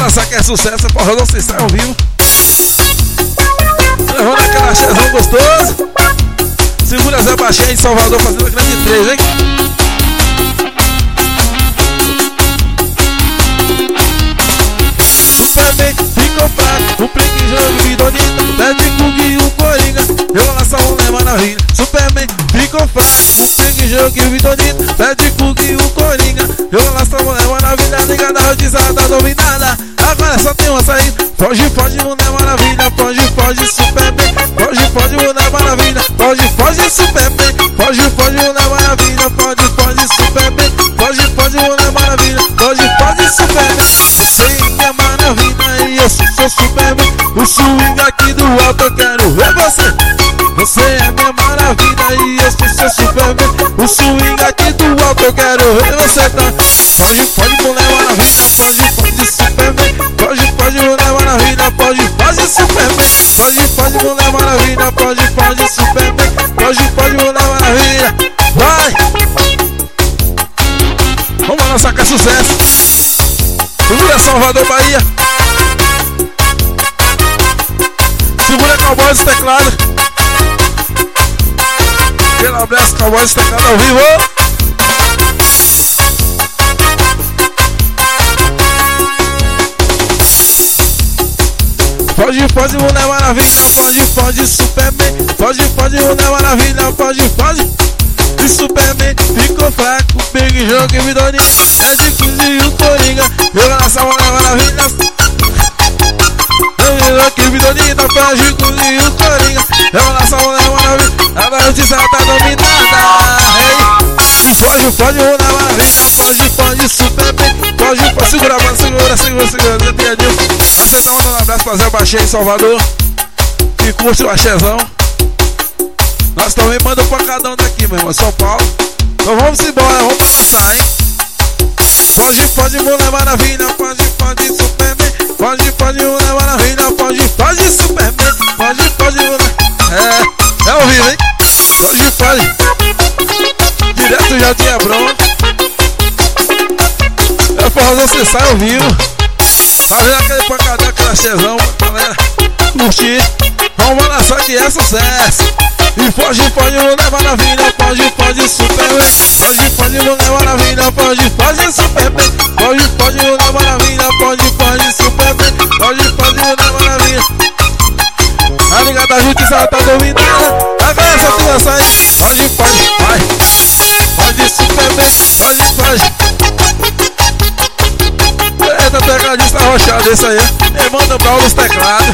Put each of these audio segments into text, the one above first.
dançar que é sucesso, porra, não se sai ao vivo. Levando aquela chezão gostoso. Segura Zé Baixinho de Salvador fazendo a grande 3, hein? Superman ficou fraco, o Plink jogo Vidonita, Ted Cook e o Coringa, revelação é maravilha. Superman ficou fraco, o Plink jogo Vidonita, Ted Cook e o Coringa, revelação é maravilha. Ligada, rodizada, dominada, agora só tem uma saída. Foge, foge, Mulher Maravilha, foge, foge, Superman, foge, foge, Mulher Maravilha, foge, foge, Superman, foge, foge, Mulher Maravilha, foge, foge, Superman, foge, foge, Mulher Maravilha, foge, foge, Superman. Você é maravilha e eu sou Superman. O swing aqui do alto eu quero ver você. Você é minha maravilha e eu sou Superman. O swing aqui do alto eu quero ver você, tá? Foge, foge, Mulher Maravilha, foge, foge, Superman, foge, foge, Mulher Maravilha, foge, foge, Superman, foge, foge, Mulher Maravilha, foge, foge, Superman, foge, foge, Mulher Maravilha. Vai! Vamos lançar que é sucesso. Segura Salvador, Bahia. Segura Cowboys do teclado. Pela Bless Cowboys do teclado ao vivo. Foge, foge, Mulher Maravilha, foge, foge, Superman, foge, foge, Mulher Maravilha, foge, foge. E Superman ficou fraco, Big Jogo e Vidonita, Ted Cook e o Coringa, revelação Mulher Maravilha. Big Jogo e Vidonita, Ted Cook e o Coringa, revelação Mulher Maravilha. A notícia tá dominada. Hey. Foge, foge, Mulher Maravilha, foge, foge, Superman, foge, foge. Segura a mão, segura, segura, segura. Aceita mandando um abraço pra Zé Baixinho em Salvador, que curte o axezão. Nós também mandamos pra cada um daqui, meu irmão, São Paulo. Então vamos embora, vamos passar, hein? Foge, foge, Mulher Maravilha, foge, foge, Superman, foge, foge, Mulher Maravilha, foge, foge, Superman, foge, foge, Mulher. É ao vivo, hein? Foge, foge. Direto já de Hebron. É forrozão, você sai ao vivo. Fazendo aquele pancadão, aquela chezão, galera curtir. Vamos lançar que é sucesso. E foge, foge, Mulher Maravilha, foge, foge, Superman, foge, foge, Mulher Maravilha, foge, foge, Superman, foge, foge, Mulher Maravilha, foge, foge, Superman, foge, foge, Mulher Maravilha. A liga da justiça tá dominada, agora só tu lança aí. Foge, foge, vai, foge, Superman, foge, foge. Eita, tecladista arrochado esse aí. E manda pra os teclados.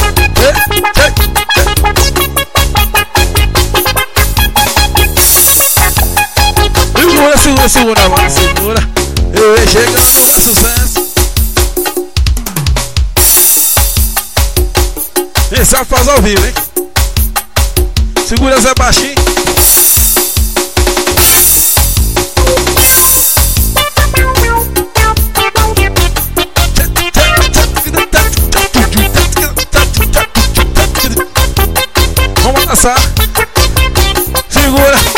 Segura, segura, segura, mano, segura. Eu ia chegando, é sucesso. Esse é faz ao vivo, hein? Segura Zé Baixinho. Vamos lançar. Segura.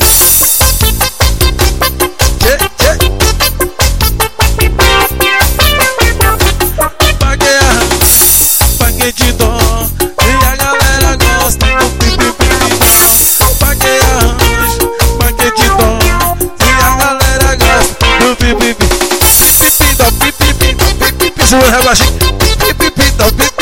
Paguei de dó e a galera gosta do pipi-pipi-dó. Paguei arranjo, paguei de dó e a galera gosta do pipi-pipi. Pipi-pipi-dó, pipi-pipi-dó, pipi-pipi. Segura, rebaixinho. Pipi-pipi-dó, pipi-pipi.